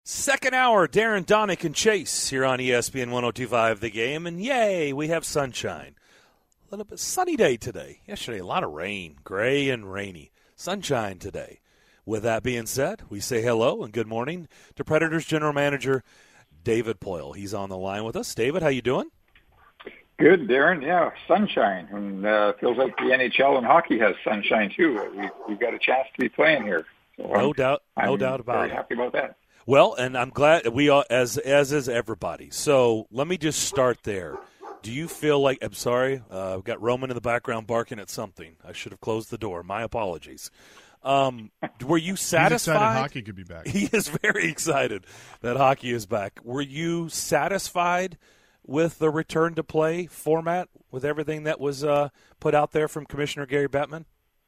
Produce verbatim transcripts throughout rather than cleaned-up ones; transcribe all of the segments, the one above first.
Second hour, Darren, Donick, and Chase here on E S P N one oh two point five The Game. And yay, we have sunshine. A little bit sunny day today. Yesterday, a lot of rain, gray and rainy. Sunshine today. With that being said, we say hello and good morning to Predators General Manager David Poile. He's on the line with us. David, how you doing? Good, Darren. Yeah, sunshine. And uh, feels like the N H L and hockey has sunshine, too. We, we've got a chance to be playing here. So no I'm, doubt. No I'm doubt about very it. happy about that. Well, and I'm glad we all, as as is everybody. So let me just start there. Do you feel like, I'm sorry, uh, I've got Roman in the background barking at something. I should have closed the door. My apologies. Um, were you satisfied? He's excited hockey could be back. He is very excited that hockey is back. Were you satisfied with the return to play format, with everything that was uh, put out there from Commissioner Gary Bettman?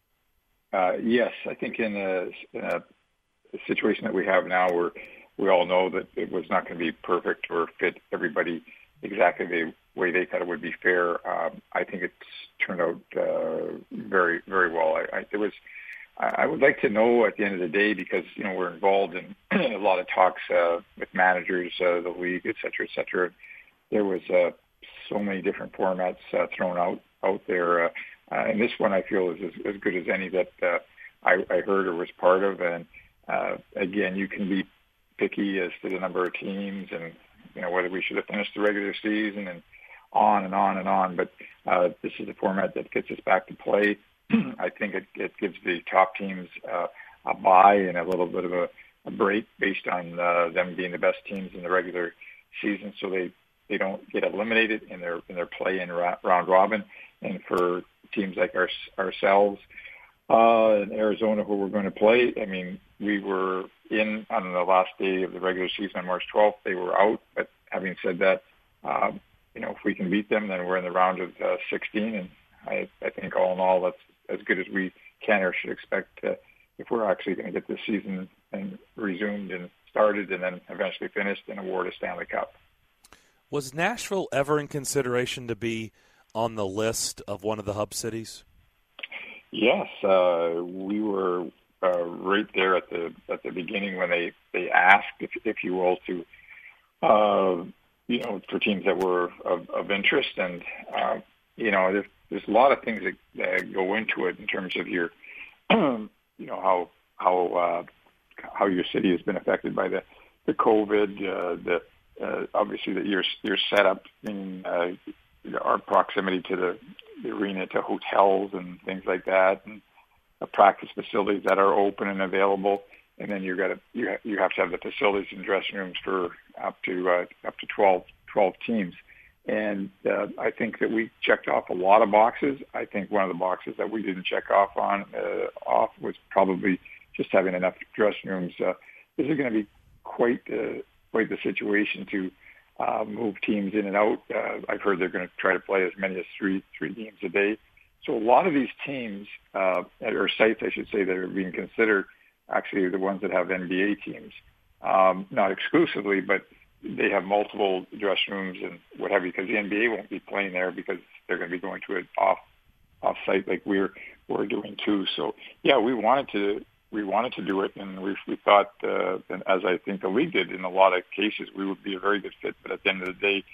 Uh, yes, I think in a, in a situation that we have now where we all know that it was not going to be perfect or fit everybody exactly the way they thought it would be fair, um, I think it's turned out uh, very, very well. I, I, it was. I would like to know at the end of the day, because you know we're involved in a lot of talks uh, with managers, uh, the league, et cetera, et cetera. There was uh, so many different formats uh, thrown out out there, uh, uh, and this one I feel is as, as good as any that uh, I, I heard or was part of. And uh, again, you can be picky as to the number of teams and you know whether we should have finished the regular season and on and on and on. But uh, this is a format that gets us back to play. I think it, it gives the top teams uh, a bye and a little bit of a, a break based on uh, them being the best teams in the regular season, so they, they don't get eliminated in their in their play in ra- round robin. And for teams like our, ourselves uh, in Arizona, who we're going to play, I mean, we were in on the last day of the regular season on March twelfth. They were out, but having said that, uh, you know, if we can beat them, then we're in the round of uh, sixteen, and I, I think all in all that's as good as we can or should expect uh, if we're actually going to get this season and resumed and started and then eventually finished and award a Stanley Cup. Was Nashville ever in consideration to be on the list of one of the hub cities? Yes, uh, we were uh, right there at the at the beginning when they, they asked, if, if you will, to uh, you know for teams that were of, of interest, and uh, you know there's, there's a lot of things that, that go into it in terms of your you know how how uh, how your city has been affected by the the COVID, uh, the uh, obviously that your your setup in uh, our proximity to the, the arena, to hotels and things like that, and uh, practice facilities that are open and available, and then you got to you ha- you have to have the facilities and dressing rooms for up to uh, up to twelve, twelve teams. And uh, I think that we checked off a lot of boxes. I think one of the boxes that we didn't check off on uh, off was probably just having enough dressing rooms. Uh, this is going to be quite uh, quite the situation to uh, move teams in and out. Uh, I've heard they're going to try to play as many as three three games a day. So a lot of these teams, uh, or sites, I should say, that are being considered, actually are the ones that have N B A teams, um, not exclusively, but they have multiple dressing rooms and what have you, because the N B A won't be playing there because they're going to be going to an off off site like we're we're doing too. So yeah, we wanted to we wanted to do it, and we we thought, uh, and as I think the league did in a lot of cases, we would be a very good fit. But at the end of the day,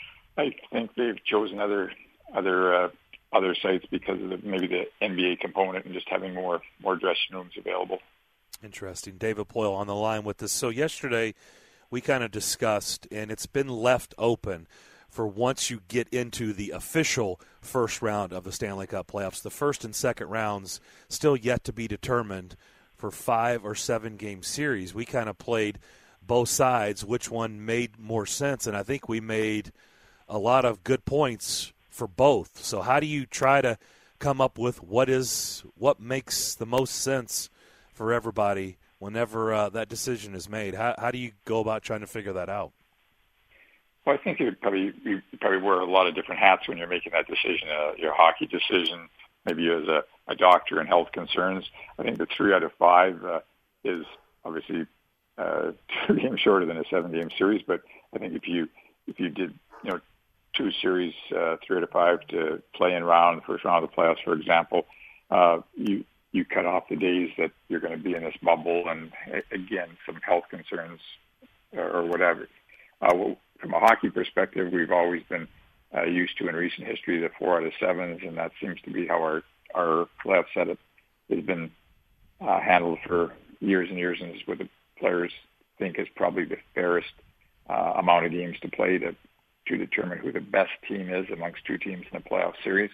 I think they've chosen other other uh, other sites because of the, maybe the N B A component and just having more more dressing rooms available. Interesting. David Poile on the line with us. So yesterday, we kind of discussed, and it's been left open for once you get into the official first round of the Stanley Cup playoffs. The first and second rounds still yet to be determined for five or seven game series. We kind of played both sides, which one made more sense, and I think we made a lot of good points for both. So how do you try to come up with what is what makes the most sense for everybody whenever uh, that decision is made? How, how do you go about trying to figure that out? Well, I think you probably you probably wear a lot of different hats when you're making that decision. Uh, your hockey decision, maybe as a, a doctor and health concerns. I think the three out of five uh, is obviously uh, two games shorter than a seven-game series. But I think if you if you did you know two series, uh, three out of five to play in round, first round of the playoffs, for example, uh, you. you cut off the days that you're going to be in this bubble, and again, some health concerns or whatever. Uh, well, from a hockey perspective, we've always been uh, used to in recent history the four out of sevens, and that seems to be how our our playoff setup has been uh, handled for years and years, and is what the players think is probably the fairest uh, amount of games to play to to determine who the best team is amongst two teams in the playoff series.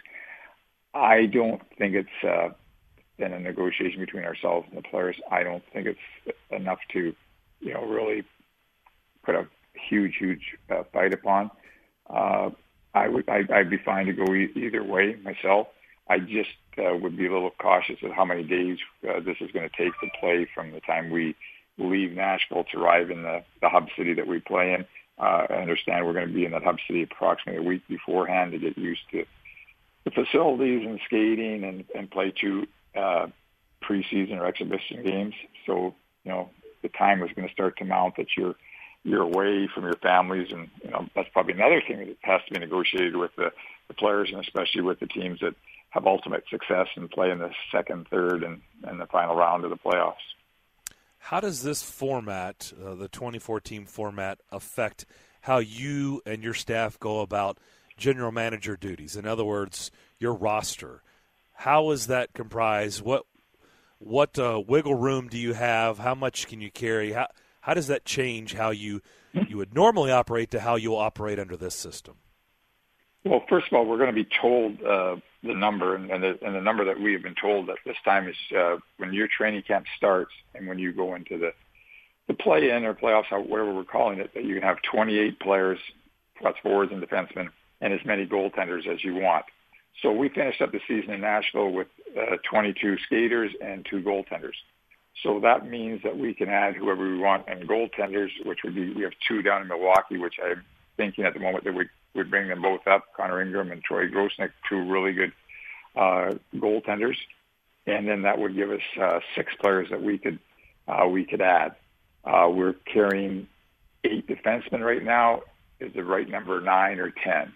I don't think it's uh, in a negotiation between ourselves and the players. I don't think it's enough to, you know, really put a huge, huge uh, fight upon. Uh, I would, I, I'd be fine to go e- either way myself. I just uh, would be a little cautious of how many days uh, this is going to take to play from the time we leave Nashville to arrive in the, the hub city that we play in. Uh, I understand we're going to be in that hub city approximately a week beforehand to get used to the facilities and skating and, and play two uh, preseason or exhibition games. So, you know, the time is going to start to mount that you're you're away from your families, and you know that's probably another thing that has to be negotiated with the, the players, and especially with the teams that have ultimate success and play in the second, third, and, and the final round of the playoffs. How does this format, uh, the twenty-four team format, affect how you and your staff go about general manager duties? In other words, your roster. How is that comprised? What what uh, wiggle room do you have? How much can you carry? How how does that change how you you would normally operate to how you'll operate under this system? Well, first of all, we're going to be told uh, the number, and the, and the number that we have been told at this time is uh, when your training camp starts and when you go into the, the play-in or playoffs, whatever we're calling it, that you can have twenty-eight players plus forwards and defensemen and as many goaltenders as you want. So we finished up the season in Nashville with uh, twenty-two skaters and two goaltenders. So that means that we can add whoever we want, and goaltenders, which would be, we have two down in Milwaukee, which I'm thinking at the moment that we would bring them both up, Connor Ingram and Troy Grosnick, two really good uh, goaltenders. And then that would give us uh, six players that we could uh, we could add. Uh, we're carrying eight defensemen right now. Is the right number nine or ten?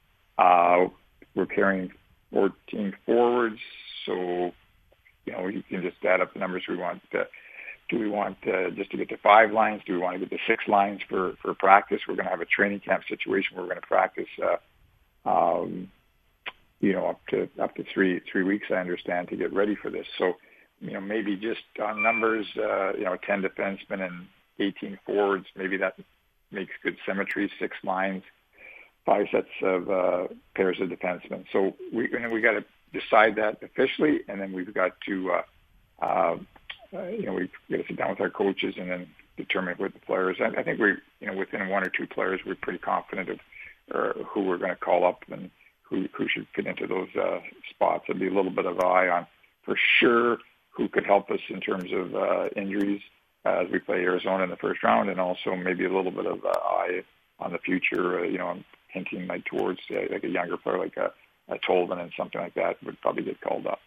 Uh, we're carrying fourteen forwards, so you know you can just add up the numbers we want. Uh, do we want uh, just to get to five lines? Do we want to get to six lines for, for practice? We're going to have a training camp situation where we're going to practice, uh, um, you know, up to up to three three weeks. I understand, to get ready for this. So, you know, maybe just on numbers, uh, you know, ten defensemen and eighteen forwards. Maybe that makes good symmetry. Six lines, five sets of uh, pairs of defensemen. So we and we got to decide that officially, and then we've got to, uh, uh, uh, you know, we've got to sit down with our coaches and then determine with the players. I, I think we, you know, within one or two players, we're pretty confident of uh, who we're going to call up and who who should fit into those uh, spots. There'll be a little bit of eye on, for sure, who could help us in terms of uh, injuries uh, as we play Arizona in the first round, and also maybe a little bit of uh, eye on the future. Uh, you know, I'm hinting like towards uh, like a younger player like a, a Tolvin and something like that would probably get called up.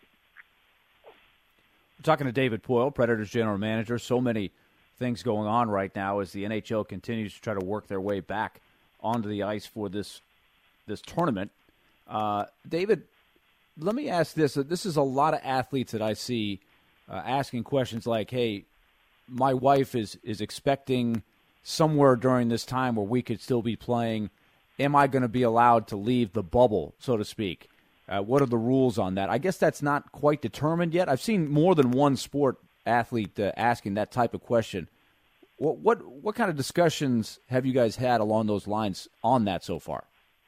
We're talking to David Poile, Predators general manager. So many things going on right now as the N H L continues to try to work their way back onto the ice for this this tournament. Uh, David, let me ask this. This is a lot of athletes that I see uh, asking questions like, hey, my wife is, is expecting somewhere during this time where we could still be playing. Am I going to be allowed to leave the bubble, so to speak? Uh, what are the rules on that? I guess that's not quite determined yet. I've seen more than one sport athlete uh, asking that type of question. What, what what kind of discussions have you guys had along those lines on that so far?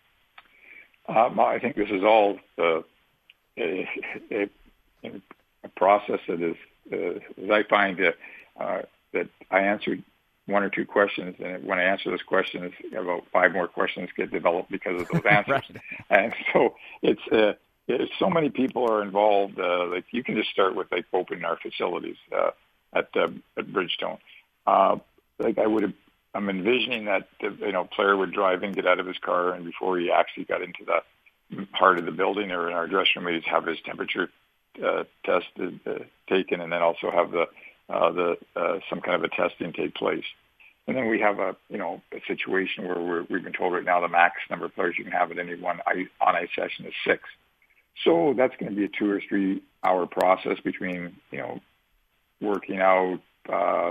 Um, I think this is all uh, a, a, a process that is, uh, as I find it, uh, that I answered one or two questions, and when I answer those questions, about five more questions get developed because of those answers. Right. And so it's, uh, it's so many people are involved. Uh, like you can just start with like opening our facilities uh, at uh, at Bridgestone. Uh, like I would have, I'm envisioning that the, you know player would drive in, get out of his car, and before he actually got into the heart of the building or in our dressing room, he'd have his temperature uh, tested, uh, taken, and then also have the uh, the uh, some kind of a testing take place. And then we have a you know a situation where we're, we've been told right now the max number of players you can have at any one on ice session is six. So that's going to be a two or three hour process between you know working out, uh,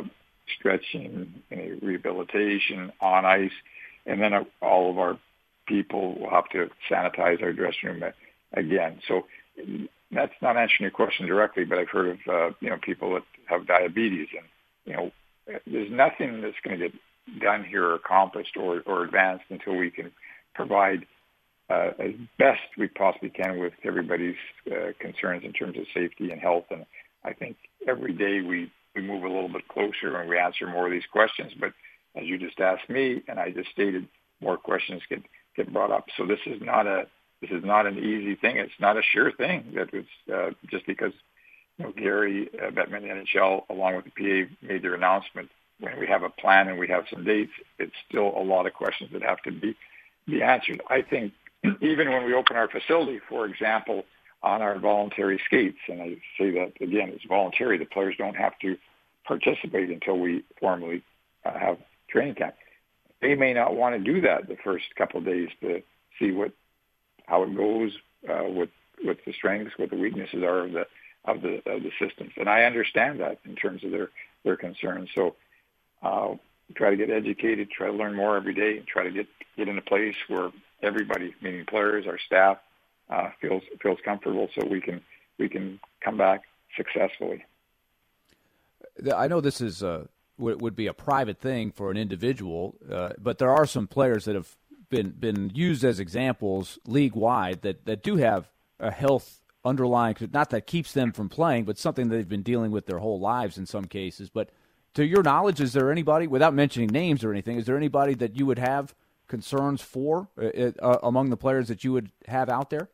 stretching, any rehabilitation on ice, and then all of our people will have to sanitize our dressing room again. So that's not answering your question directly, but I've heard of uh, you know people that have diabetes, and you know there's nothing that's going to get done here or accomplished or, or advanced until we can provide uh, as best we possibly can with everybody's uh, concerns in terms of safety and health. And I think every day we, we move a little bit closer and we answer more of these questions. But as you just asked me, and I just stated, more questions get, get brought up. So this is not a this is not an easy thing. It's not a sure thing that it's uh, just because you know Gary uh, Bettman, the N H L, along with the P A, made their announcement. When we have a plan and we have some dates, it's still a lot of questions that have to be be answered. I think even when we open our facility, for example, on our voluntary skates, and I say that again, it's voluntary. The players don't have to participate until we formally uh, have training camp. They may not want to do that the first couple of days to see what how it goes uh, with with the strengths, what the weaknesses are of the of the of the systems, and I understand that in terms of their their concerns. So. Uh, try to get educated, try to learn more every day, and try to get, get in a place where everybody, meaning players, our staff, uh, feels feels comfortable, so we can we can come back successfully. I know this is uh, would, would be a private thing for an individual, uh, but there are some players that have been been used as examples league wide that, that do have a health underlying, not that keeps them from playing, but something that they've been dealing with their whole lives in some cases. But to your knowledge, is there anybody, without mentioning names or anything, is there anybody that you would have concerns for uh, uh, among the players that you would have out there?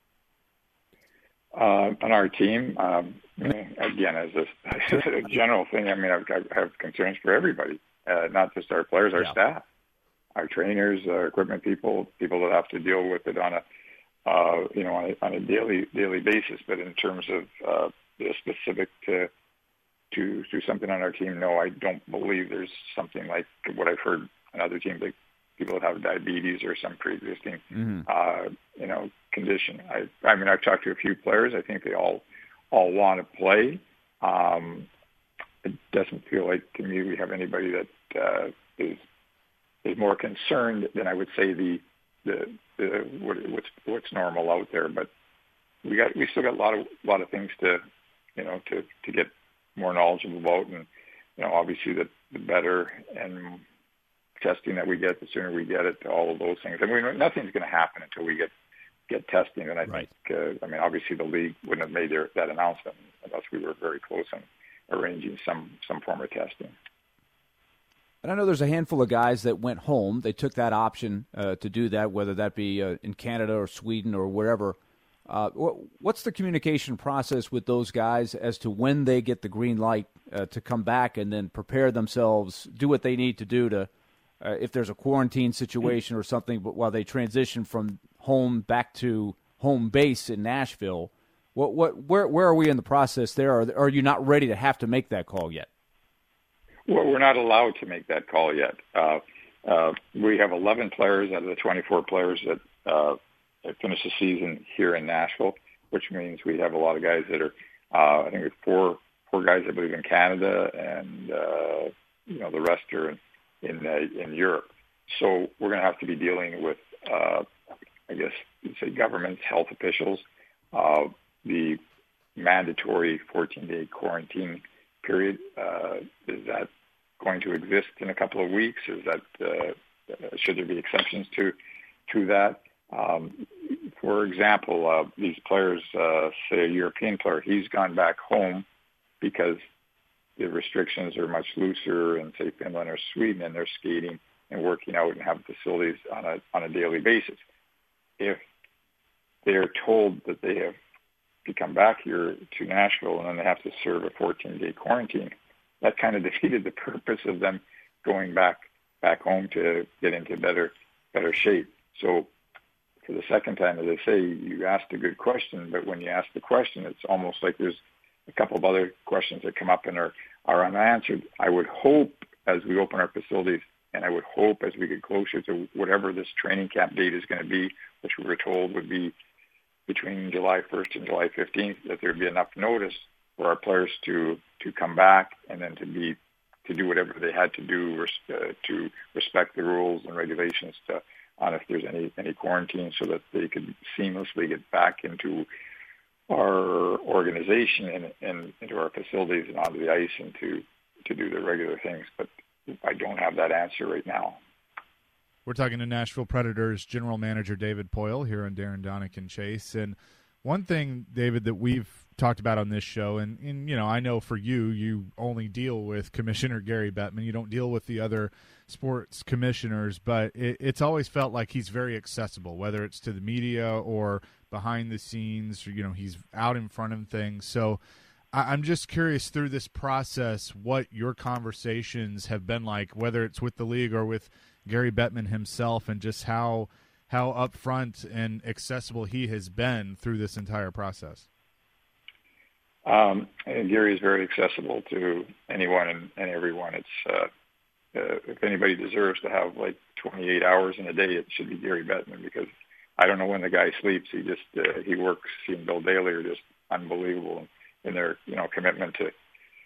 Uh, on our team, um, again, as a, as a general thing, I mean, I, I have concerns for everybody, uh, not just our players, our yeah. staff, our trainers, our equipment people, people that have to deal with it on a, uh, you know, on a, on a daily daily basis. But in terms of uh, the specific to To, to something on our team, no, I don't believe there's something like what I've heard on other teams, like people that have diabetes or some pre-existing, mm-hmm. uh, you know, condition. I, I mean, I've talked to a few players. I think they all, all want to play. Um, it doesn't feel like to me we have anybody that uh, is is more concerned than I would say the the, the what, what's what's normal out there. But we got we still got a lot of lot of things to, you know, to to get more knowledgeable about, and you know, obviously the, the better and testing that we get, the sooner we get it, all of those things. I mean, nothing's going to happen until we get get testing, and I right. think, uh, I mean, obviously the league wouldn't have made their, that announcement unless we were very close on arranging some some form of testing. And I know there's a handful of guys that went home. They took that option uh, to do that, whether that be uh, in Canada or Sweden or wherever. Uh, what's the communication process with those guys as to when they get the green light uh, to come back and then prepare themselves, do what they need to do to, uh, if there's a quarantine situation or something, but while they transition from home back to home base in Nashville, what, what, where, where are we in the process there? Or are you not ready to have to make that call yet? Well, we're not allowed to make that call yet. Uh, uh, we have eleven players out of the twenty-four players that uh, finish the season here in Nashville, which means we have a lot of guys that are, uh, I think it's four four guys, I believe, in Canada, and uh, you know the rest are in in, uh, in Europe. So we're going to have to be dealing with, uh, I guess, you'd say governments, health officials, uh, the mandatory fourteen-day quarantine period. Uh, is that going to exist in a couple of weeks? Is that uh, should there be exceptions to to that? Um, for example, uh, these players, uh, say a European player, he's gone back home because the restrictions are much looser in, say, Finland or Sweden, and they're skating and working out and have facilities on a on a daily basis. If they're told that they have to come back here to Nashville and then they have to serve a fourteen-day quarantine, that kind of defeated the purpose of them going back back home to get into better better shape. So for the second time, as I say, you asked a good question, but when you ask the question, it's almost like there's a couple of other questions that come up and are, are unanswered. I would hope as we open our facilities, and I would hope as we get closer to whatever this training camp date is going to be, which we were told would be between July first and July fifteenth, that there would be enough notice for our players to, to come back and then to be to do whatever they had to do uh, to respect the rules and regulations to, on if there's any any quarantine, so that they could seamlessly get back into our organization and, and into our facilities and onto the ice and to, to do their regular things. But I don't have that answer right now. We're talking to Nashville Predators General Manager David Poile here on Darren Donick and Chase. And one thing, David, that we've talked about on this show, and, and you know, I know for you, you only deal with Commissioner Gary Bettman. You don't deal with the other sports commissioners, but it, it's always felt like he's very accessible, whether it's to the media or behind the scenes, or, you know, he's out in front of things. So I, I'm just curious through this process what your conversations have been like, whether it's with the league or with Gary Bettman himself, and just how how upfront and accessible he has been through this entire process. Um, and Gary is very accessible to anyone and, and everyone. It's uh, uh, if anybody deserves to have like twenty-eight hours in a day, it should be Gary Bettman, because I don't know when the guy sleeps. He just uh, he works. He and Bill Daly are just unbelievable in their you know commitment to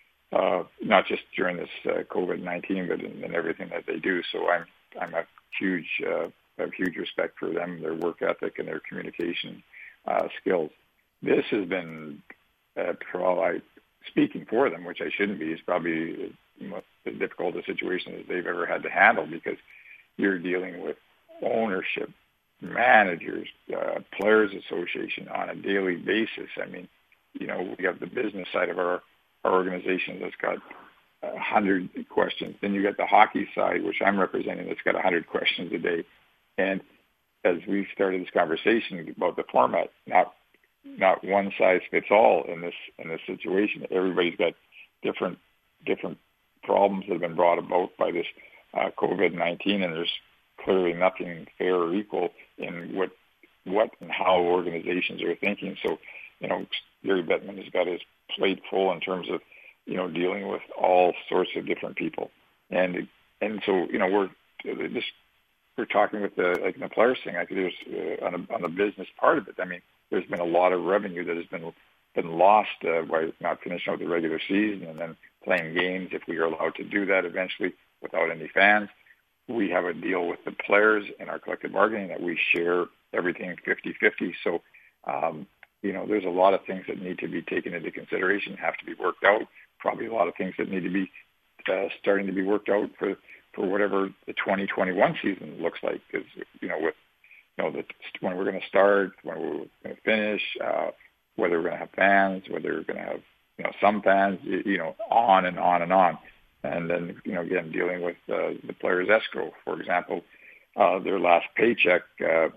uh, not just during this uh, COVID nineteen, but in, in everything that they do. So I'm I'm a huge uh, I have huge respect for them, their work ethic, and their communication uh, skills. This has been uh, probably speaking for them, which I shouldn't be. It's probably as difficult a situation as they've ever had to handle, because you're dealing with ownership, managers, uh, players association on a daily basis. I mean, you know, we have the business side of our, our organization that's got a hundred questions. Then you got the hockey side, which I'm representing, that's got a hundred questions a day. And as we started this conversation about the format, not not one size fits all in this in this situation. Everybody's got different different problems that have been brought about by this uh, COVID nineteen, and there's clearly nothing fair or equal in what what and how organizations are thinking. So, you know, Gary Bettman has got his plate full in terms of, you know, dealing with all sorts of different people. And and so, you know, we're just we're talking with the like the players thing. I think there's uh, on a, on the business part of it. I mean, there's been a lot of revenue that has been been lost uh, by not finishing out the regular season and then playing games, if we are allowed to do that eventually without any fans. We have a deal with the players in our collective bargaining that we share everything fifty-fifty. So, um, you know, there's a lot of things that need to be taken into consideration, have to be worked out. Probably a lot of things that need to be uh, starting to be worked out for, for whatever the twenty twenty-one season looks like. Because, you know, with, you know, the, when we're going to start, when we're going to finish, uh, whether we're going to have fans, whether we're going to have, you know, some fans, you know, on and on and on. And then, you know, again, dealing with uh, the players' escrow, for example, uh, their last paycheck, uh,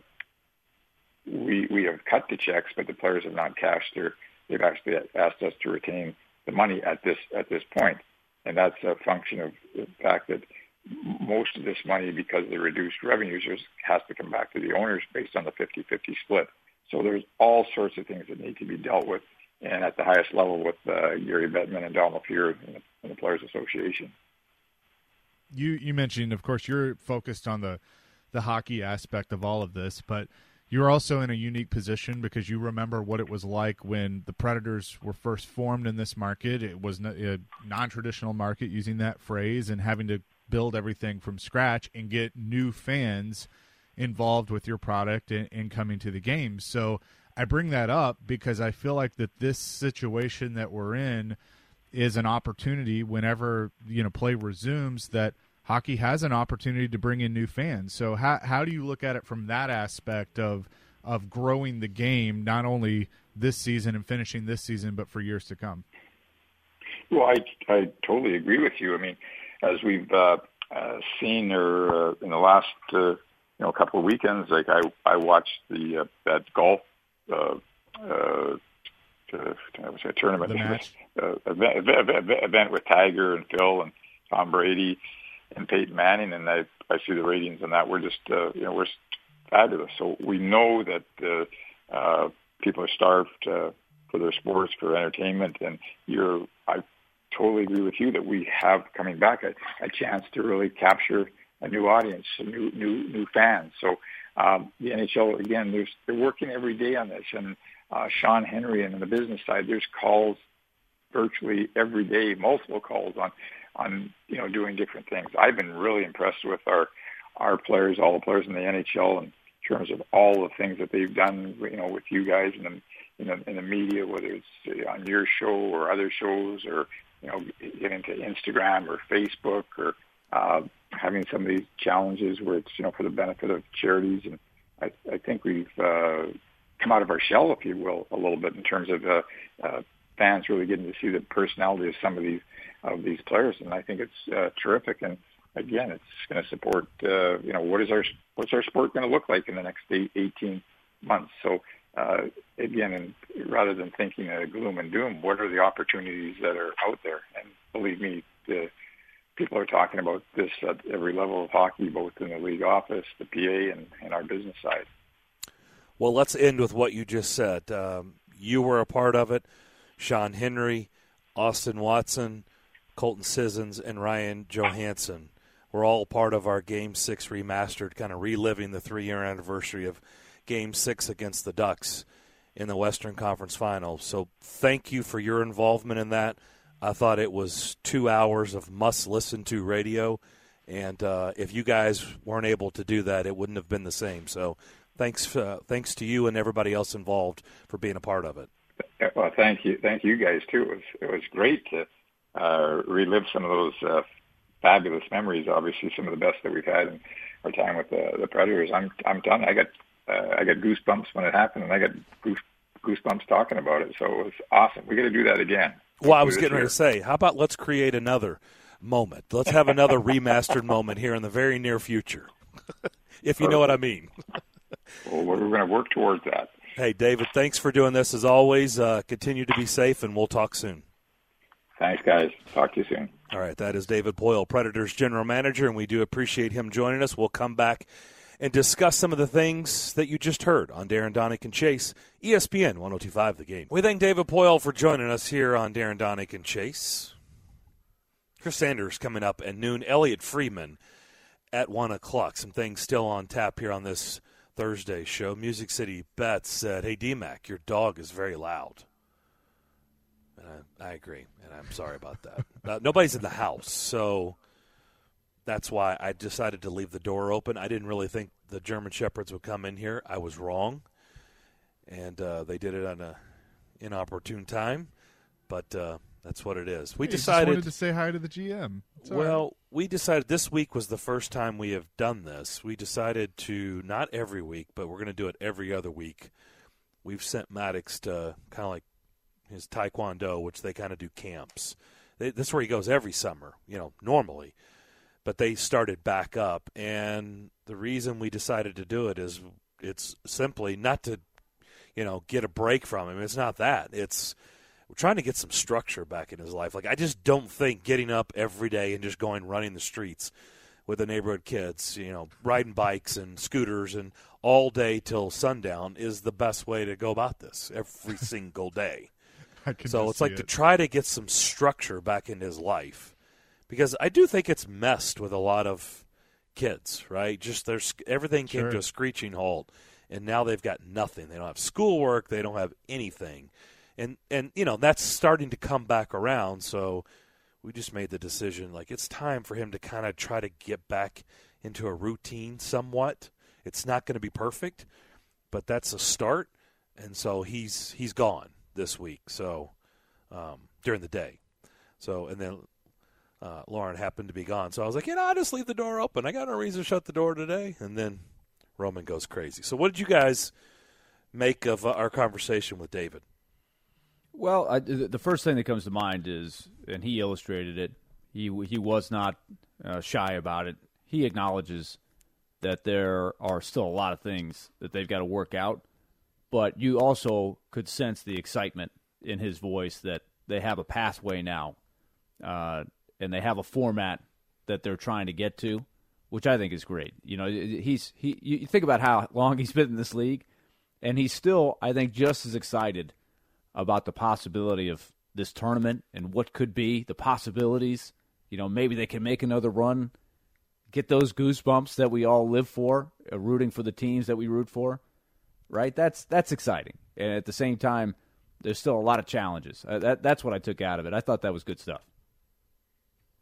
we we have cut the checks, but the players have not cashed their. They've actually asked us to retain the money at this at this point, and that's a function of the fact that most of this money, because of the reduced revenues, has to come back to the owners based on the fifty-fifty split. So there's all sorts of things that need to be dealt with, and at the highest level with uh, Gary Bettman and Donald Fuhr and the, and the Players Association. You you mentioned, of course, you're focused on the, the hockey aspect of all of this, but you're also in a unique position because you remember what it was like when the Predators were first formed in this market. It was a non-traditional market, using that phrase, and having to build everything from scratch and get new fans involved with your product and, and coming to the games. So I bring that up because I feel like that this situation that we're in is an opportunity whenever, you know, play resumes, that hockey has an opportunity to bring in new fans. So how how do you look at it from that aspect of of growing the game, not only this season and finishing this season, but for years to come? Well, I I totally agree with you. I mean, as we've uh, uh, seen there uh, in the last uh, you know couple of weekends, like I I watched the uh, that golf uh, uh, I would say tournament the match. uh, event, event, event with Tiger and Phil and Tom Brady and Peyton Manning, and I I see the ratings on that. We're just uh, you know we're fabulous. So we know that uh, uh, people are starved uh, for their sports, for entertainment, and you're I totally agree with you that we have coming back a, a chance to really capture a new audience, a new new new fans. So um, the N H L again, there's they're working every day on this, and uh, Sean Henry and on the business side, there's calls virtually every day, multiple calls on on you know doing different things. I've been really impressed with our our players, all the players in the N H L, in terms of all the things that they've done, you know, with you guys and the, in the in the media, whether it's on your show or other shows, or you know, get into Instagram or Facebook, or uh, having some of these challenges where it's you know for the benefit of charities. And I, I think we've uh, come out of our shell, if you will, a little bit in terms of uh, uh, fans really getting to see the personality of some of these of these players, and I think it's uh, terrific. And again, it's going to support, uh, you know, what is our what's our sport going to look like in the next eight, eighteen months? So, uh, again, and rather than thinking uh, gloom and doom, what are the opportunities that are out there? And believe me, the people are talking about this at every level of hockey, both in the league office, the P A, and, and our business side. Well, let's end with what you just said. Um, you were a part of it. Sean Henry, Austin Watson, Colton Sissons, and Ryan Johansson were all part of our Game six Remastered, kind of reliving the three-year anniversary of Game six against the Ducks in the Western Conference Final. So thank you for your involvement in that. I thought it was two hours of must-listen-to radio, and uh, if you guys weren't able to do that, it wouldn't have been the same. So thanks uh, thanks to you and everybody else involved for being a part of it. Well, thank you. Thank you guys, too. It was, it was great to uh, relive some of those uh, fabulous memories, obviously some of the best that we've had in our time with the, the Predators. I'm I'm done. I got uh, I got goosebumps when it happened, and I got goose, goosebumps talking about it. So it was awesome. We got to do that again. Well, I was getting ready to say, how about let's create another moment? Let's have another remastered moment here in the very near future, if you know what I mean. Well, we're going to work towards that. Hey, David, thanks for doing this as always. Uh, continue to be safe, and we'll talk soon. Thanks, guys. Talk to you soon. All right, that is David Poile, Predators General Manager, and we do appreciate him joining us. We'll come back and discuss some of the things that you just heard on Darren Donick and Chase, E S P N one oh two point five The Game. We thank David Poile for joining us here on Darren Donick and Chase. Chris Sanders coming up at noon. Elliot Friedman at one o'clock. Some things still on tap here on this Thursday show. Music City Bets said, hey, D-Mac, your dog is very loud. And I, I agree, and I'm sorry about that. uh, nobody's in the house, so that's why I decided to leave the door open. I didn't really think the German Shepherds would come in here. I was wrong, and uh, they did it on an inopportune time, but uh, that's what it is. We hey, decided just wanted to say hi to the G M. It's well, right. we decided this week was the first time we have done this. We decided to, not every week, but we're going to do it every other week. We've sent Maddox to kind of like his Taekwondo, which they kind of do camps. They, this is where he goes every summer, you know, normally. But they started back up, and the reason we decided to do it is it's simply not to, you know, get a break from him. It's not that. It's we're trying to get some structure back in his life. Like, I just don't think getting up every day and just going running the streets with the neighborhood kids, you know, riding bikes and scooters and all day till sundown is the best way to go about this every single day. I can So just it's like see to it. try to get some structure back in his life, because I do think it's messed with a lot of kids, right? Just there's everything came Sure. to a screeching halt, and now they've got nothing. They don't have schoolwork. They don't have anything, and and you know that's starting to come back around. So we just made the decision, like it's time for him to kind of try to get back into a routine somewhat. It's not going to be perfect, but that's a start, and so he's he's gone this week, so um, during the day. So, and then uh, Lauren happened to be gone. So I was like, you know, I'll just leave the door open. I got no reason to shut the door today. And then Roman goes crazy. So what did you guys make of uh, our conversation with David? Well, I, the first thing that comes to mind is, and he illustrated it, he he was not uh, shy about it. He acknowledges that there are still a lot of things that they've got to work out, but you also could sense the excitement in his voice that they have a pathway now, uh, and they have a format that they're trying to get to, which I think is great. You know, he's he. You think about how long he's been in this league, and he's still, I think, just as excited about the possibility of this tournament and what could be the possibilities. You know, maybe they can make another run, get those goosebumps that we all live for, uh, rooting for the teams that we root for, right? That's that's exciting. And at the same time, there's still a lot of challenges. Uh, that That's what I took out of it. I thought that was good stuff.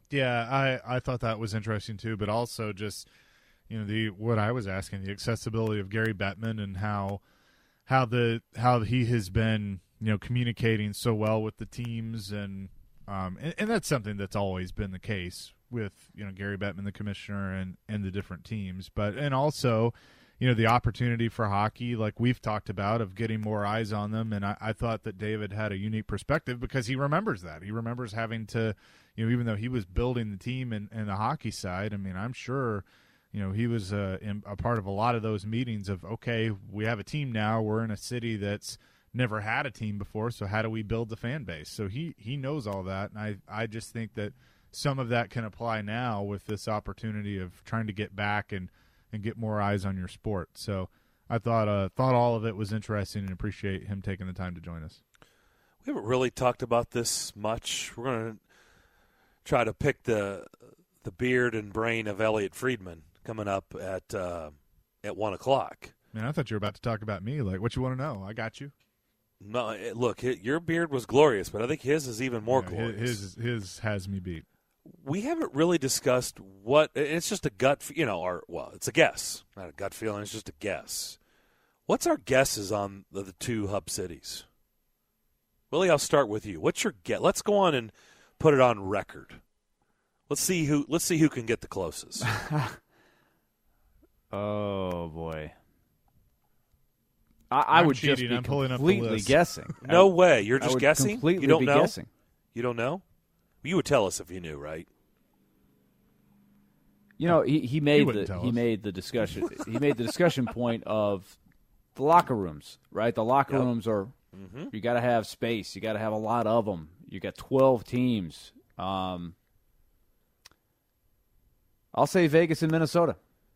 Yeah, I, I thought that was interesting too, but also just, you know, the what I was asking, the accessibility of Gary Bettman and how how the how he has been, you know, communicating so well with the teams, and um and, and that's something that's always been the case with, you know, Gary Bettman, the commissioner, and and the different teams, but and also, you know, the opportunity for hockey, like we've talked about, of getting more eyes on them. And I, I thought that David had a unique perspective because he remembers that. He remembers having to, you know, even though he was building the team and, and the hockey side, I mean, I'm sure, you know, he was uh, in, a part of a lot of those meetings of, okay, we have a team now. We're in a city that's never had a team before, so how do we build the fan base? So he, he knows all that, and I, I just think that some of that can apply now with this opportunity of trying to get back and, and get more eyes on your sport. So I thought uh, thought all of it was interesting and appreciate him taking the time to join us. We haven't really talked about this much. We're going to try to pick the the beard and brain of Elliot Friedman coming up at uh, at one o'clock. Man, I thought you were about to talk about me. Like, what you want to know? I got you. No, it, look, it, your beard was glorious, but I think his is even more yeah, glorious. His his has me beat. We haven't really discussed what – it's just a gut – you know, or well, it's a guess. Not a gut feeling. It's just a guess. What's our guesses on the, the two hub cities? Willie, I'll start with you. What's your guess? Let's go on and put it on record. Let's see who Let's see who can get the closest. Oh, boy. I, I would cheating. just be I'm pulling up the completely list. guessing. No I, way. You're I just would guessing? completely You don't be know? guessing. You don't know? You would tell us if you knew, right? You know, he, he made wouldn't the tell he us. made the discussion he made the discussion point of the locker rooms, right? The locker Yep. rooms are Mm-hmm. you got to have space, you got to have a lot of them. You got twelve teams. Um, I'll say Vegas and Minnesota.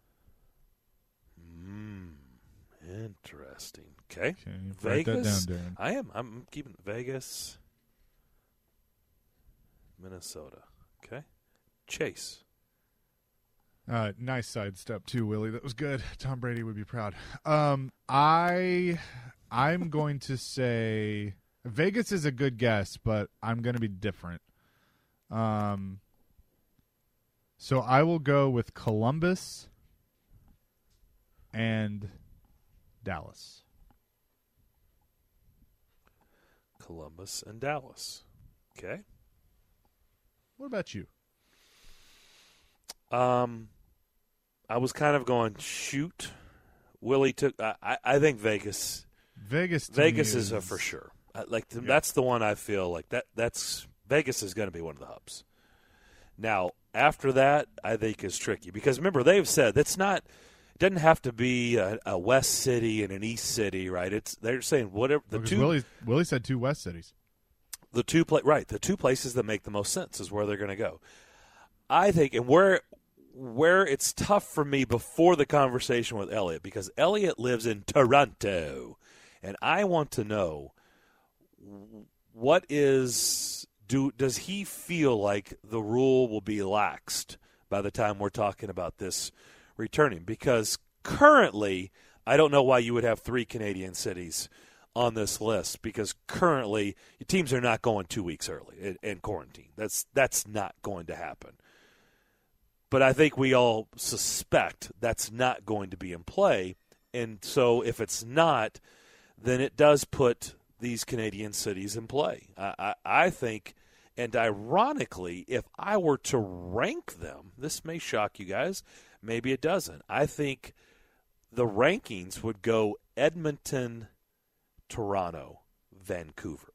Mm, interesting. Okay. Okay, write that Vegas. down, Darren. I am. I'm keeping Vegas, Minnesota. Okay. Chase. Uh, nice sidestep too, Willie. That was good. Tom Brady would be proud. Um, I, I'm going to say Vegas is a good guess, but I'm going to be different. Um, so I will go with Columbus and Dallas. Columbus and Dallas. Okay. What about you? Um, I was kind of going shoot. Willie took. I, I, I think Vegas. Vegas. To Vegas me is a for sure. I, like the, that's the one I feel like that. That's Vegas is going to be one of the hubs. Now after that, I think is tricky because remember they've said it's not. It doesn't have to be a, a West City and an East City, right? It's they're saying whatever the Because two. Willie, Willie said two West cities. The two pla- right, the two places that make the most sense is where they're going to go. I think, and where where it's tough for me before the conversation with Elliot, because Elliot lives in Toronto, and I want to know what is do does he feel like the rule will be laxed by the time we're talking about this returning? Because currently, I don't know why you would have three Canadian cities on this list, because currently your teams are not going two weeks early in, in quarantine. That's that's not going to happen. But I think we all suspect that's not going to be in play. And so if it's not, then it does put these Canadian cities in play. I, I, I think, and ironically, if I were to rank them, this may shock you guys, maybe it doesn't. I think the rankings would go Edmonton, Toronto, Vancouver.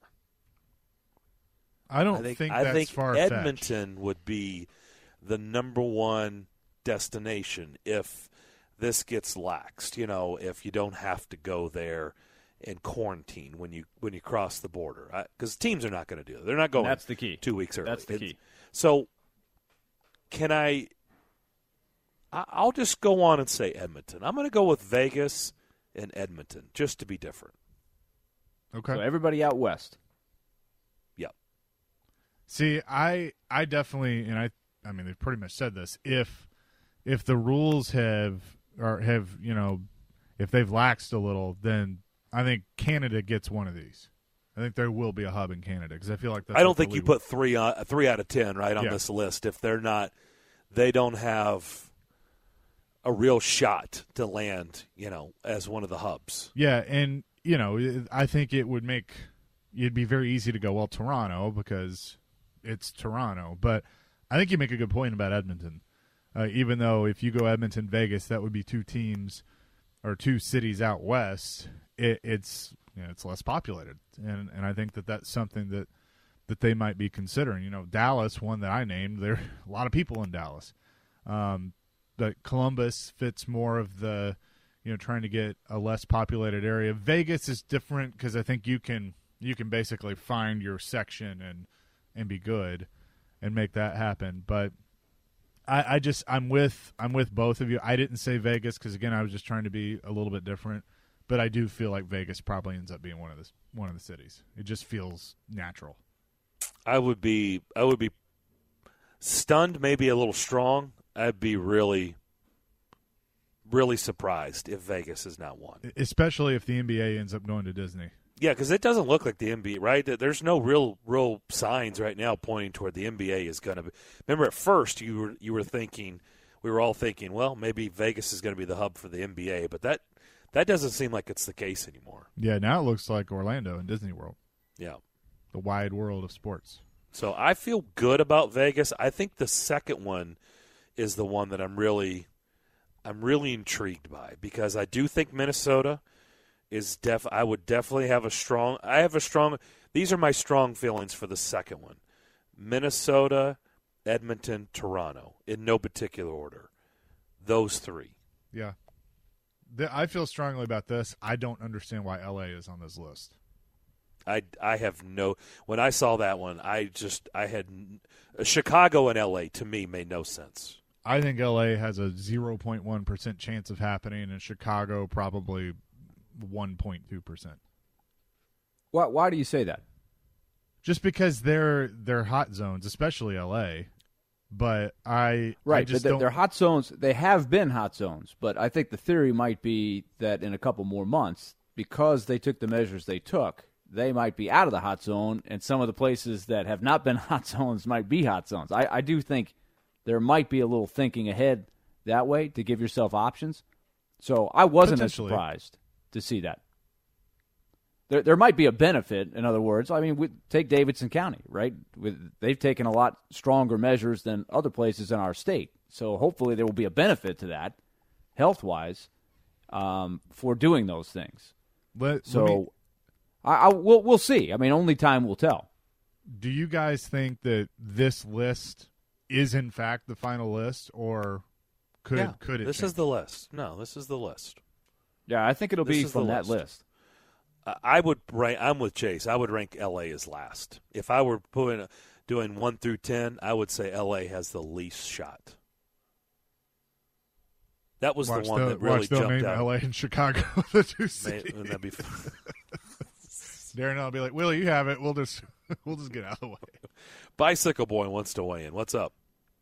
I don't I think, think I that's think far-fetched. Edmonton would be the number one destination if this gets laxed. You know, if you don't have to go there and quarantine when you when you cross the border, because teams are not going to do it. They're not going. That's the key. Two weeks early. That's the It's- key. So, can I? I- I'll just go on and say Edmonton. I'm going to go with Vegas and Edmonton just to be different. Okay. So everybody out west. Yep. See, I I definitely, and I I mean they've pretty much said this. If if the rules have or have you know if they've laxed a little, then I think Canada gets one of these. I think there will be a hub in Canada because I feel like that's I don't what the think you league- put three on, three out of ten right on Yeah. this list if they're not, they don't have a real shot to land, you know, as one of the hubs. Yeah, and you know, I think it would make it'd be very easy to go, well, Toronto because it's Toronto, but I think you make a good point about Edmonton. Uh, even though if you go Edmonton, Vegas, that would be two teams or two cities out west. It, it's you know, it's less populated, and and I think that that's something that that they might be considering. You know, Dallas, one that I named, there are a lot of people in Dallas, um, but Columbus fits more of the, you know, trying to get a less populated area. Vegas is different because I think you can you can basically find your section and and be good and make that happen. But I, I just I'm with I'm with both of you. I didn't say Vegas because again I was just trying to be a little bit different. But I do feel like Vegas probably ends up being one of the one of the cities. It just feels natural. I would be I would be stunned, maybe a little strong. I'd be really, really surprised if Vegas is not one. Especially if the N B A ends up going to Disney. Yeah, because it doesn't look like the N B A, right? There's no real, real signs right now pointing toward the N B A is going to be. Remember, at first you were you were thinking, we were all thinking, well, maybe Vegas is going to be the hub for the N B A, but that that doesn't seem like it's the case anymore. Yeah, now it looks like Orlando and Disney World. Yeah, the wide world of sports. So I feel good about Vegas. I think the second one is the one that I'm really, I'm really intrigued by because I do think Minnesota is def. I would definitely have a strong. I have a strong. These are my strong feelings for the second one: Minnesota, Edmonton, Toronto, in no particular order. Those three. Yeah, the, I feel strongly about this. I don't understand why L A is on this list. I, I have no. When I saw that one, I just I had Chicago and L A to me made no sense. I think L A has a zero point one percent chance of happening, and Chicago probably one point two percent. Why, why do you say that? Just because they're they're hot zones, especially L A. But I right, I just but don't... they're hot zones. They have been hot zones, but I think the theory might be that in a couple more months, because they took the measures they took, they might be out of the hot zone, and some of the places that have not been hot zones might be hot zones. I, I do think there might be a little thinking ahead that way to give yourself options. So I wasn't as surprised to see that. There there might be a benefit, in other words. I mean, we, take Davidson County, right? With, they've taken a lot stronger measures than other places in our state. So hopefully there will be a benefit to that, health-wise, um, for doing those things. Let, so let me... I, I we'll, we'll see. I mean, only time will tell. Do you guys think that this list is, in fact, the final list, or could, yeah, could it This change? is the list. No, this is the list. Yeah, I think it'll This be is the from that list. list. I would rank. I'm with Chase. I would rank L A as last. If I were putting doing one through ten, I would say L A has the least shot. That was watch the one the, that really watch they'll jumped name out. L A and Chicago the two cities. May, wouldn't that be fun? Darren will be like, Willie, you have it. We'll just we'll just get out of the way. Bicycle Boy wants to weigh in. What's up?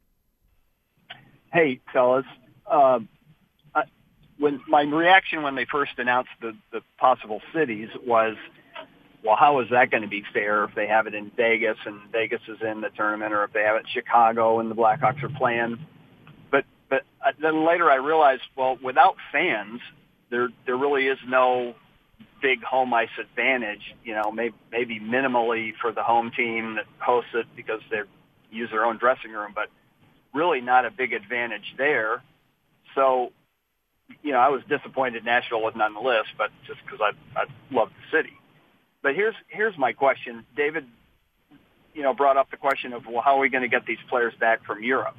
Hey, fellas. Um, I, when my reaction when they first announced the, the possible cities was, well, how is that going to be fair if they have it in Vegas and Vegas is in the tournament, or if they have it in Chicago and the Blackhawks are playing? But but then later I realized, well, without fans, there there really is no big home ice advantage. You know, maybe maybe minimally for the home team that hosts it because they use their own dressing room, but really not a big advantage there. So, you know, I was disappointed Nashville wasn't on the list, but just because I I love the city. But here's here's my question. David, you know, brought up the question of, well, how are we going to get these players back from Europe?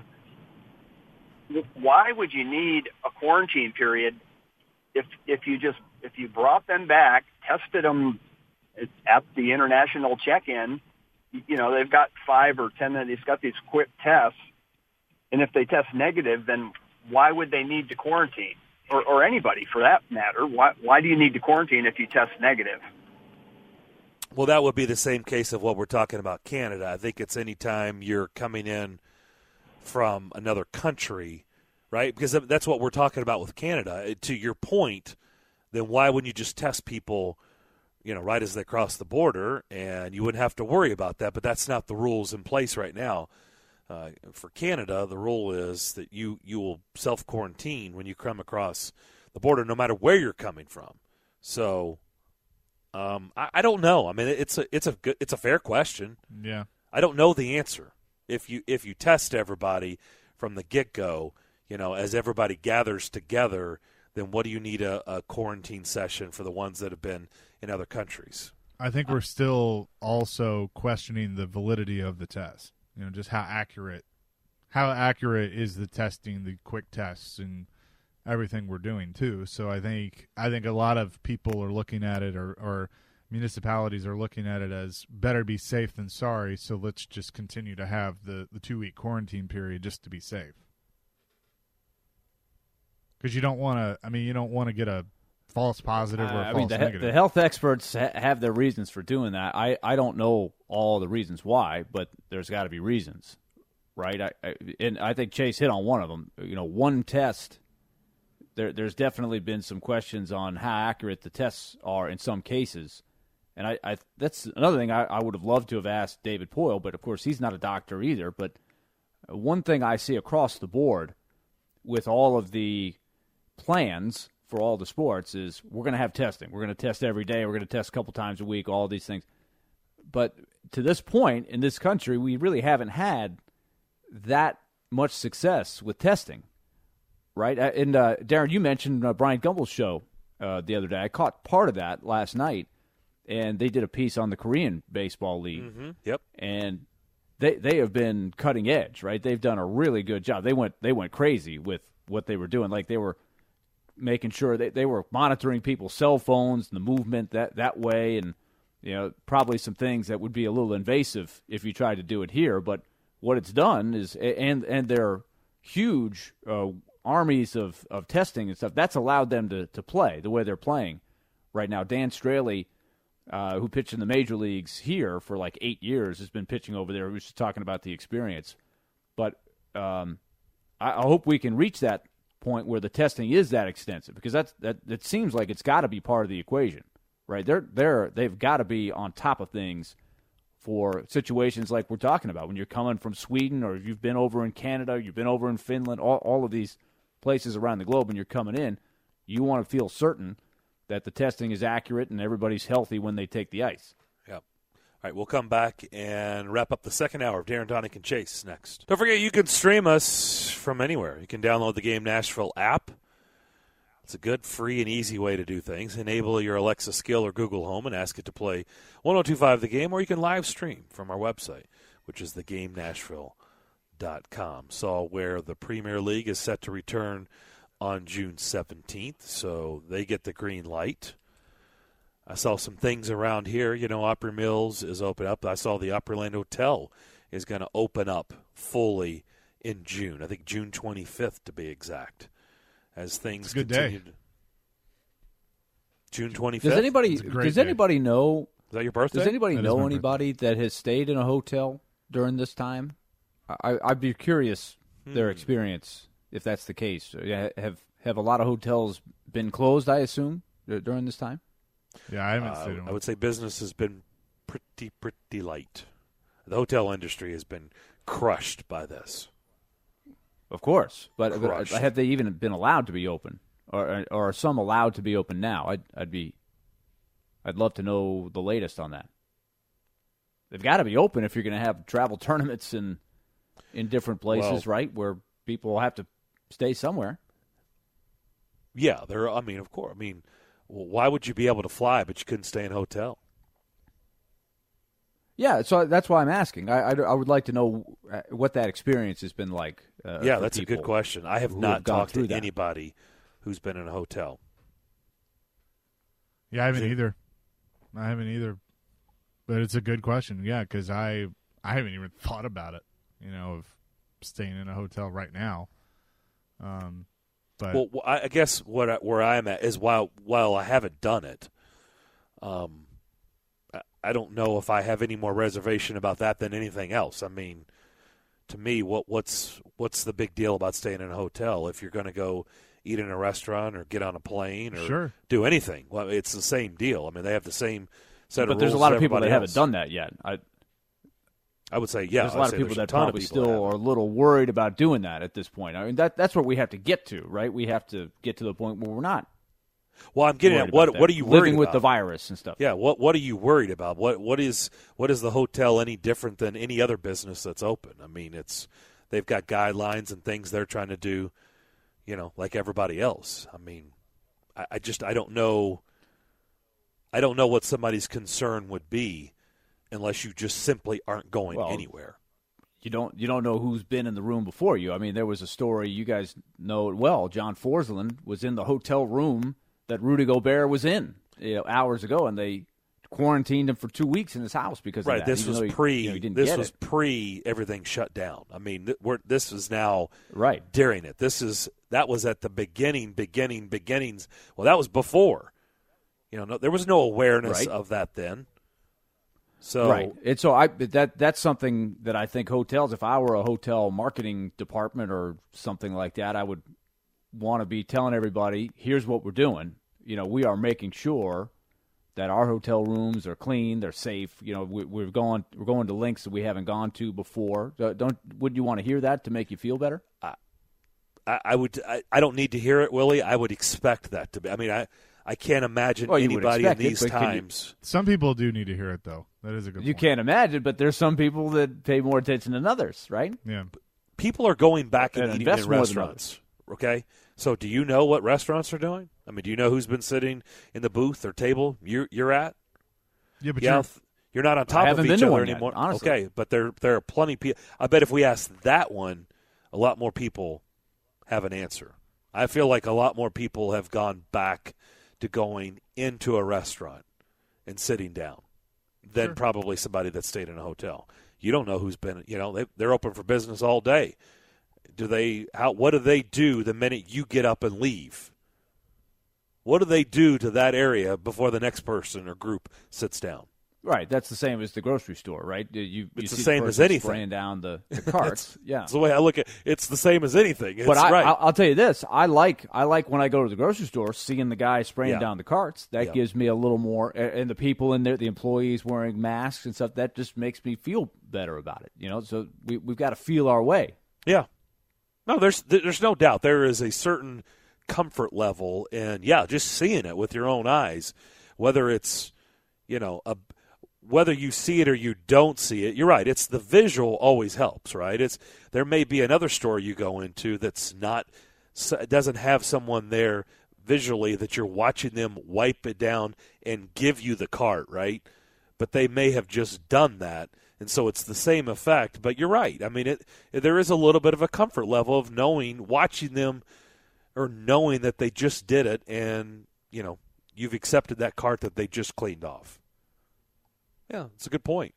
Why would you need a quarantine period if if you just if you brought them back, tested them at the international check-in? You know, they've got five or ten. They've got these quick tests, and if they test negative, then why would they need to quarantine? Or, or anybody, for that matter. Why, why do you need to quarantine if you test negative? Well, that would be the same case of what we're talking about Canada. I think it's any time you're coming in from another country, right? Because that's what we're talking about with Canada. To your point, then why wouldn't you just test people, you know, right as they cross the border, and you wouldn't have to worry about that. But that's not the rules in place right now. Uh, for Canada, the rule is that you, you will self-quarantine when you come across the border, no matter where you're coming from. So um, I, I don't know. I mean, it's a it's a good, it's a fair question. Yeah, I don't know the answer. If you if you test everybody from the get-go, you know, as everybody gathers together, then what do you need a, a quarantine session for the ones that have been in other countries? I think we're still also questioning the validity of the test. You know, just how accurate, how accurate is the testing, the quick tests, and everything we're doing too. So I think I think a lot of people are looking at it, or, or municipalities are looking at it as better be safe than sorry. So let's just continue to have the, the two week quarantine period just to be safe. Because you don't want to. I mean, you don't want to get a false positive or a uh, false I mean, the, negative. the health experts ha- have their reasons for doing that. I, I don't know all the reasons why, but there's got to be reasons, right? I, I, and I think Chase hit on one of them. You know, one test. There, there's definitely been some questions on how accurate the tests are in some cases, and I, I that's another thing I, I would have loved to have asked David Poile, but of course he's not a doctor either. But one thing I see across the board with all of the plans for all the sports is we're going to have testing. We're going to test every day. We're going to test a couple times a week, all these things. But to this point in this country, we really haven't had that much success with testing, right? And, uh, Darren, you mentioned uh, Brian Gumbel's show uh, the other day. I caught part of that last night, and they did a piece on the Korean Baseball League. Mm-hmm. Yep. And they they have been cutting edge, right? They've done a really good job. They went they went crazy with what they were doing. Like they were making sure they, they were monitoring people's cell phones and the movement that, that way, and you know probably some things that would be a little invasive if you tried to do it here. But what it's done is, and and their huge uh, armies of, of testing and stuff, that's allowed them to, to play the way they're playing right now. Dan Straley, uh, who pitched in the major leagues here for like eight years, has been pitching over there. We were just talking about the experience. But um, I, I hope we can reach that point where the testing is that extensive, because that's that it seems like it's got to be part of the equation, right? They're they're they've got to be on top of things for situations like we're talking about when you're coming from Sweden, or you've been over in Canada, you've been over in Finland, all all of these places around the globe, and you're coming in, you want to feel certain that the testing is accurate and everybody's healthy when they take the ice. Yep. All right, we'll come back and wrap up the second hour of Darren Donick and Chase next. Don't forget, you can stream us from anywhere. You can download the Game Nashville app. It's a good, free, and easy way to do things. Enable your Alexa skill or Google Home and ask it to play one oh two point five The Game, or you can live stream from our website, which is the game nashville dot com. Saw where the Premier League is set to return on June seventeenth, so they get the green light. I saw some things around here. You know, Opry Mills is open up. I saw the Opryland Hotel is going to open up fully in June. I think June twenty-fifth to be exact. As things it's a good continue. day. June twenty-fifth. Does anybody does day. anybody know? Is that your birthday? Does anybody That is know my anybody that has stayed in a hotel during this time? I, I'd be curious their Hmm. experience if that's the case. Yeah, Have have a lot of hotels been closed? I assume d- during this time. Yeah, I haven't Uh, stayed in I one. would say business has been pretty, pretty light. The hotel industry has been crushed by this. Of course, but, but Crushed. have they even been allowed to be open, or or are some allowed to be open now? I'd I'd be, I'd love to know the latest on that. They've got to be open if you're going to have travel tournaments in in different places, Well, right? Where people will have to stay somewhere. Yeah, there. I mean, of course. I mean, why would you be able to fly but you couldn't stay in a hotel? Yeah, so that's why I'm asking. I, I, I would like to know what that experience has been like. Uh, yeah, for that's a good people question. I have who not have gone talked to through that. anybody who's been in a hotel. Yeah, I haven't Jim? either. I haven't either. But it's a good question. Yeah, because I I haven't even thought about it. You know, of staying in a hotel right now. Um, but Well, wh- I I guess what I, where I'm at is while while I haven't done it, um, I, I don't know if I have any more reservation about that than anything else. I mean, to me, what what's what's the big deal about staying in a hotel if you're going to go eat in a restaurant or get on a plane or Sure. do anything. Well, it's the same deal. I mean, they have the same set of But rules. there's a lot as of people that everybody haven't else. done that yet. I, I would say, yeah. there's a I'd lot say of people there's a that ton of probably people that still are a haven't. little worried about doing that at this point. I mean, that that's what we have to get to, right? We have to get to the point where we're not. Well, I'm getting worried at what about what that. are you worried living with about? the virus and stuff? Yeah, what what are you worried about? What what is what is the hotel any different than any other business that's open? I mean, it's they've got guidelines and things they're trying to do, you know, like everybody else. I mean, I, I just I don't know. I don't know what somebody's concern would be, unless you just simply aren't going Well, anywhere. You don't you don't know who's been in the room before you. I mean, there was a story, you guys know it well. John Forsland was in the hotel room that Rudy Gobert was in, you know, hours ago, and they quarantined him for two weeks in his house because Right. of that. This even was though he, pre. you know, he didn't this get was it. pre everything shut down. I mean, th- we're, this is now Right. during it. This is that was at the beginning, beginning, beginnings. Well, that was before. You know, no, there was no awareness Right. of that then. So Right. And so I that that's something that I think hotels, if I were a hotel marketing department or something like that, I would want to be telling everybody, here's what we're doing. You know, we are making sure that our hotel rooms are clean, they're safe. You know, we, we're going we're going to links that we haven't gone to before. Don't would you want to hear that to make you feel better? I, I would. I, I don't need to hear it, Willie. I would expect that to be. I mean, I I can't imagine Well, you would anybody in expect it, these but can you- times. Some people do need to hear it, though. That is a good You point. can't imagine, but there's some people that pay more attention than others, right? Yeah. People are going back and, And eating invest in more than restaurants. Okay, so do you know what restaurants are doing? I mean, do you know who's been sitting in the booth or table you're you're at? Yeah, but yeah, you're, th- you're not on top of haven't each been to other one yet, anymore. honestly. Okay, but there there are plenty of people. I bet if we asked that one, a lot more people have an answer. I feel like a lot more people have gone back to going into a restaurant and sitting down than Sure. probably somebody that stayed in a hotel. You don't know who's been, you know, they, they're open for business all day. Do they, how, what do they do the minute you get up and leave? What do they do to that area before the next person or group sits down? Right, that's the same as the grocery store, right? You, you It's see the same as person anything. spraying down the, the carts. yeah, That's the way I look at it. It's the same as anything. It's but I, right. I'll, I'll tell you this: I like I like when I go to the grocery store, seeing the guy spraying Yeah. down the carts. That Yeah. gives me a little more, and the people in there, the employees wearing masks and stuff. That just makes me feel better about it. You know, so we we've got to feel our way. Yeah. No, there's there's no doubt there is a certain comfort level, and yeah, just seeing it with your own eyes, whether it's, you know, a whether you see it or you don't see it, you're right. It's the visual always helps, right? It's there may be another store you go into that's not doesn't have someone there visually that you're watching them wipe it down and give you the cart, right? But they may have just done that. And so it's the same effect, but you're right. I mean, it there is a little bit of a comfort level of knowing, watching them, or knowing that they just did it, and you know you've accepted that cart that they just cleaned off. Yeah, it's a good point,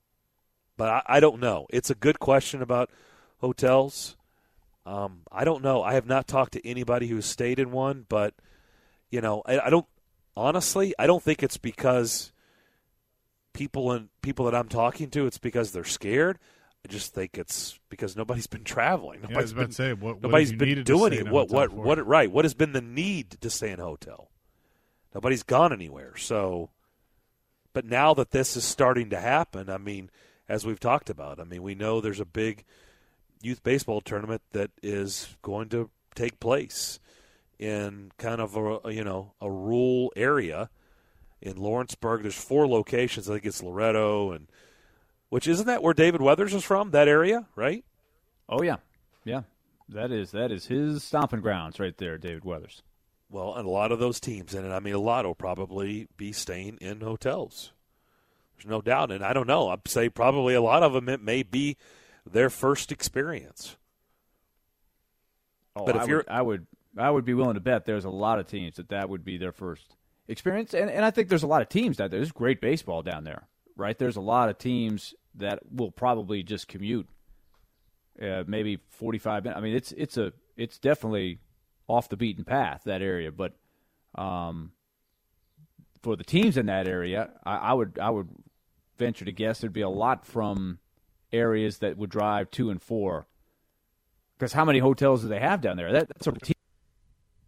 but I, I don't know. It's a good question about hotels. Um, I don't know. I have not talked to anybody who's stayed in one, but you know, I, I don't honestly. I don't think it's because people and people that I'm talking to, it's because they're scared. I just think it's because nobody's been traveling. yeah, I Nobody's was about been, to say, what, what nobody's have you been needed to doing stay it. in a What hotel what for? what? Right? What has been the need to stay in a hotel? Nobody's gone anywhere. So, but now that this is starting to happen, I mean, as we've talked about, I mean, we know there's a big youth baseball tournament that is going to take place in kind of a you know a rural area in Lawrenceburg. There's four locations. I think it's Loretto, and which isn't that where David Weathers is from? That area, right? Oh yeah, yeah. That is that is his stomping grounds right there, David Weathers. Well, and a lot of those teams, and I mean, a lot will probably be staying in hotels. There's no doubt, and I don't know. I'd say probably a lot of them it may be their first experience. Oh, But if I you're- would, I would I would be willing to bet there's a lot of teams that that would be their first experience, and and I think there's a lot of teams down there. There's great baseball down there, right? There's a lot of teams that will probably just commute, uh, maybe forty-five minutes. I mean, it's it's a it's definitely off the beaten path, that area, but um, for the teams in that area, I, I would I would venture to guess there'd be a lot from areas that would drive two and four. Because how many hotels do they have down there? That, that's a team.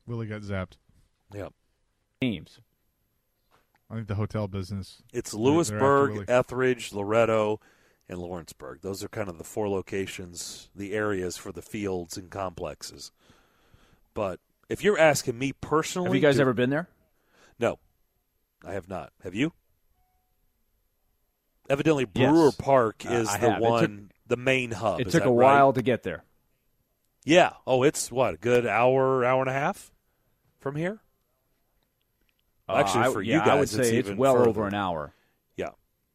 Willie got zapped. Yeah. Teams. I think the hotel business. It's they're- they're after Lewisburg, Willie. Etheridge, Loretto, and Lawrenceburg. Those are kind of the four locations, the areas for the fields and complexes. But if you're asking me personally, Have you guys do- ever been there? No, I have not. Have you? Evidently, Brewer Yes. Park Uh, is I the have. It one, took- the main hub. It Is took that a right? while to get there. Yeah. Oh, it's what, a good hour, hour and a half from here? Actually, Uh, I- for yeah, you guys, I would say it's, even well further. over an hour. Yeah.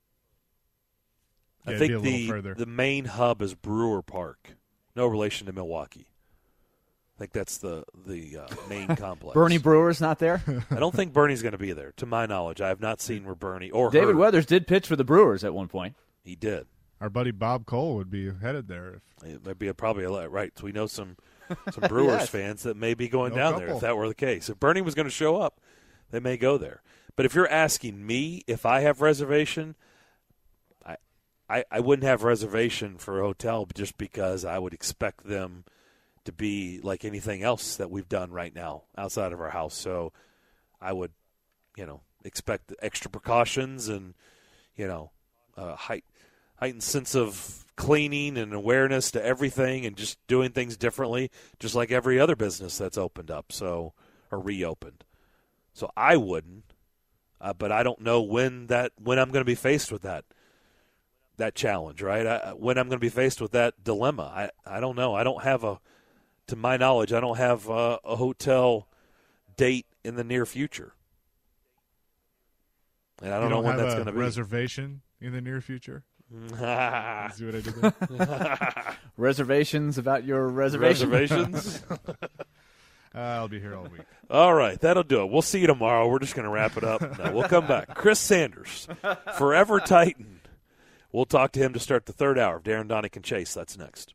Yeah, I it'd be a think little the further. the main hub is Brewer Park. No relation to Milwaukee. I think that's the the uh, main complex. Bernie Brewer's not there. I don't think Bernie's going to be there. To my knowledge, I have not seen where Bernie or David heard. Weathers did pitch for the Brewers at one point. He did. Our buddy Bob Cole would be headed there. If, It might be a, probably a lot, right. So we know some some Brewers Yes. fans that may be going No down there couple. if that were the case. If Bernie was going to show up, they may go there. But if you're asking me if I have reservation, I, I I wouldn't have reservation for a hotel just because I would expect them to be like anything else that we've done right now outside of our house. So I would, you know, expect extra precautions and, you know, uh, height, heightened sense of cleaning and awareness to everything and just doing things differently, just like every other business that's opened up, so or reopened. So I wouldn't, uh, but I don't know when that when I'm going to be faced with that that challenge, right? I, when I'm going to be faced with that dilemma, I I don't know. I don't have a, to my knowledge, I don't have a, a hotel date in the near future, and I don't you know when have that's a going to be. reservation in the near future. Ah. See what I did there? Reservations about your reservation? Reservations? Uh, I'll be here all week. All right, that'll do it. We'll see you tomorrow. We're just going to wrap it up. No, we'll come back. Chris Sanders, Forever Titan. We'll talk to him to start the third hour of Darren, Donick, and Chase. That's next.